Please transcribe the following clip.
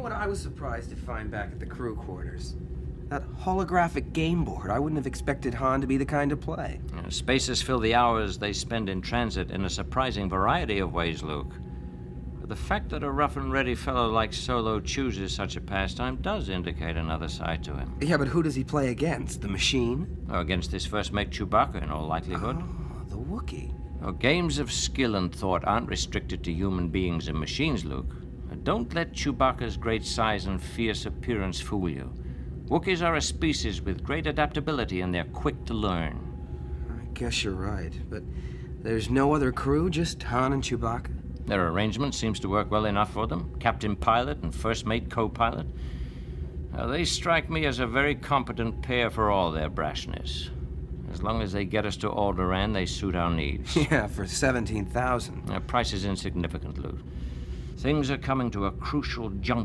what I was surprised to find back at the crew quarters? That holographic game board. I wouldn't have expected Han to be the kind to play. Spaces fill the hours they spend in transit in a surprising variety of ways, Luke. But the fact that a rough-and-ready fellow like Solo chooses such a pastime does indicate another side to him. Yeah, but who does he play against? The machine? Against his first mate Chewbacca, in all likelihood. Oh, the Wookiee. Games of skill and thought aren't restricted to human beings and machines, Luke. Don't let Chewbacca's great size and fierce appearance fool you. Wookiees are a species with great adaptability, and they're quick to learn. I guess you're right, but there's no other crew, just Han and Chewbacca? Their arrangement seems to work well enough for them. Captain pilot and first mate co-pilot. They strike me as a very competent pair for all their brashness. As long as they get us to Alderaan, they suit our needs. Yeah, for 17,000. Their price is insignificant, Luke. Things are coming to a crucial juncture